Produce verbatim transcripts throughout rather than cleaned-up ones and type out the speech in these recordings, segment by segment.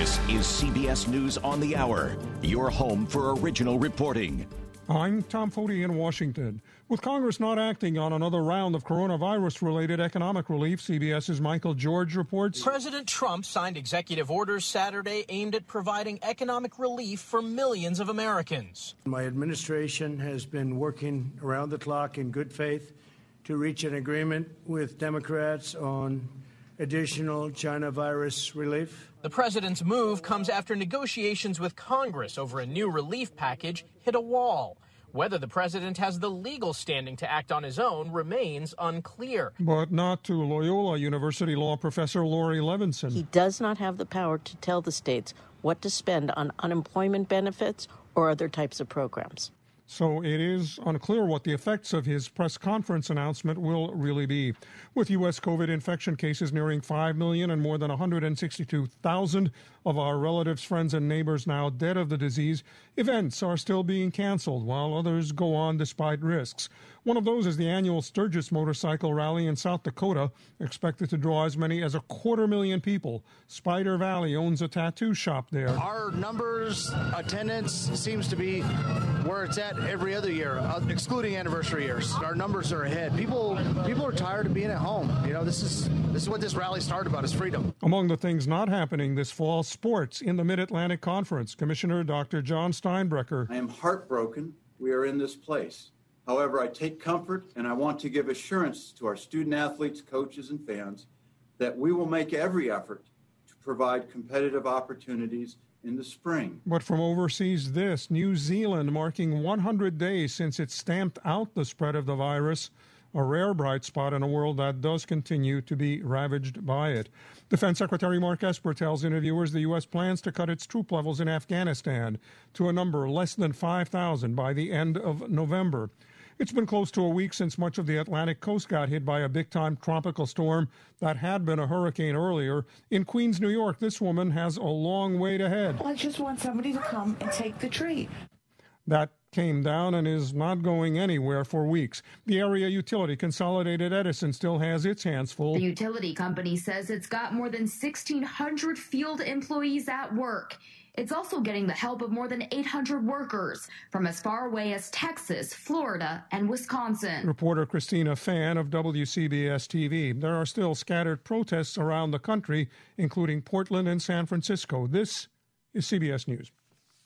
This is C B S News on the Hour, your home for original reporting. I'm Tom Foti in Washington. With Congress not acting on another round of coronavirus-related economic relief, CBS's Michael George reports. President Trump signed executive orders Saturday aimed at providing economic relief for millions of Americans. My administration has been working around the clock in good faith to reach an agreement with Democrats on additional China virus relief. The president's move comes after negotiations with Congress over a new relief package hit a wall. Whether the president has the legal standing to act on his own remains unclear. But not to Loyola University law professor Laurie Levinson. He does not have the power to tell the states what to spend on unemployment benefits or other types of programs. So it is unclear what the effects of his press conference announcement will really be. With U S COVID infection cases nearing five million and more than one hundred sixty-two thousand of our relatives, friends, and neighbors now dead of the disease, events are still being canceled while others go on despite risks. One of those is the annual Sturgis Motorcycle Rally in South Dakota, expected to draw as many as a quarter million people. Spider Valley owns a tattoo shop there. Our numbers, attendance seems to be where it's at every other year, uh, excluding anniversary years. Our numbers are ahead. People people are tired of being at home. You know, this is this is what this rally started about, is freedom. Among the things not happening this fall, sports in the Mid-Atlantic Conference. Commissioner Doctor John Steinbrecher. I am heartbroken we are in this place. However, I take comfort and I want to give assurance to our student athletes, coaches, and fans that we will make every effort to provide competitive opportunities in the spring. But from overseas, this, New Zealand marking one hundred days since it stamped out the spread of the virus, a rare bright spot in a world that does continue to be ravaged by it. Defense Secretary Mark Esper tells interviewers the U S plans to cut its troop levels in Afghanistan to a number less than five thousand by the end of November. It's been close to a week since much of the Atlantic coast got hit by a big-time tropical storm that had been a hurricane earlier. In Queens, New York, this woman has a long wait ahead. I just want somebody to come and take the tree. That came down and is not going anywhere for weeks. The area utility, Consolidated Edison, still has its hands full. The utility company says it's got more than sixteen hundred field employees at work. It's also getting the help of more than eight hundred workers from as far away as Texas, Florida, and Wisconsin. Reporter Christina Fan of W C B S T V. There are still scattered protests around the country, including Portland and San Francisco. This is C B S News.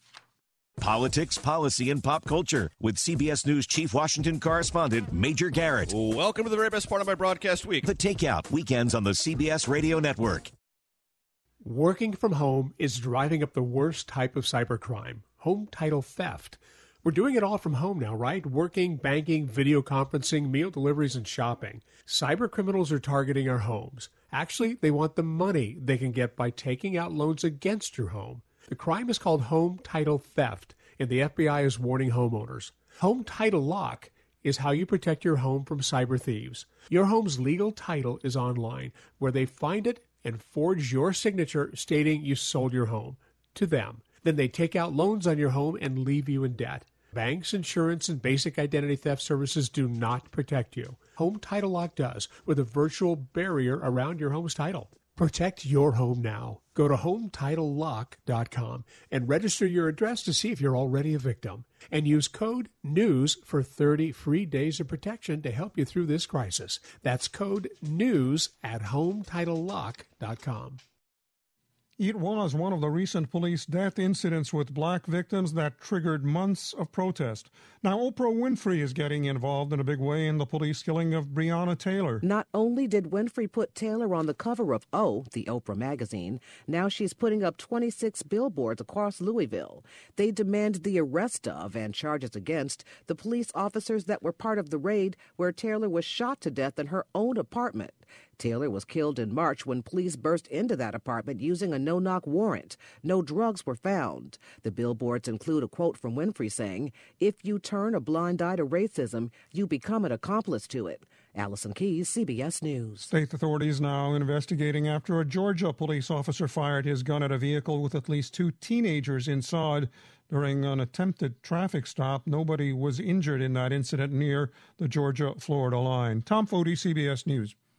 Politics, policy, and pop culture with C B S News Chief Washington Correspondent Major Garrett. Welcome to the very best part of my broadcast week. The Takeout, weekends on the C B S Radio Network. Working from home is driving up the worst type of cybercrime, home title theft. We're doing it all from home now, right? Working, banking, video conferencing, meal deliveries, and shopping. Cyber criminals are targeting our homes. Actually, they want the money they can get by taking out loans against your home. The crime is called home title theft, and the F B I is warning homeowners. Home Title Lock is how you protect your home from cyber thieves. Your home's legal title is online, where they find it and forge your signature stating you sold your home to them. Then they take out loans on your home and leave you in debt. Banks, insurance, and basic identity theft services do not protect you. Home Title Lock does, with a virtual barrier around your home's title. Protect your home now. Go to home title lock dot com and register your address to see if you're already a victim. And use code NEWS for thirty free days of protection to help you through this crisis. That's code NEWS at home title lock dot com. It was one of the recent police death incidents with black victims that triggered months of protest. Now, Oprah Winfrey is getting involved in a big way in the police killing of Breonna Taylor. Not only did Winfrey put Taylor on the cover of O, the Oprah magazine, now she's putting up twenty-six billboards across Louisville. They demand the arrest of and charges against the police officers that were part of the raid where Taylor was shot to death in her own apartment. Taylor was killed in March when police burst into that apartment using a no-knock warrant. No drugs were found. The billboards include a quote from Winfrey saying, "If you turn a blind eye to racism, you become an accomplice to it." Allison Keyes, C B S News. State authorities now investigating after a Georgia police officer fired his gun at a vehicle with at least two teenagers inside during an attempted traffic stop. Nobody was injured in that incident near the Georgia-Florida line. Tom Foti, C B S News.